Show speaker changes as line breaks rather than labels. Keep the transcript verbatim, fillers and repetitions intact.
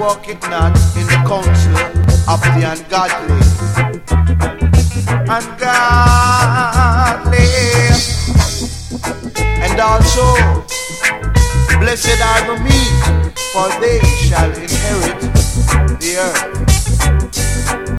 walketh not in the counsel of the ungodly. Ungodly. And also, blessed are the meek, for they shall inherit the earth.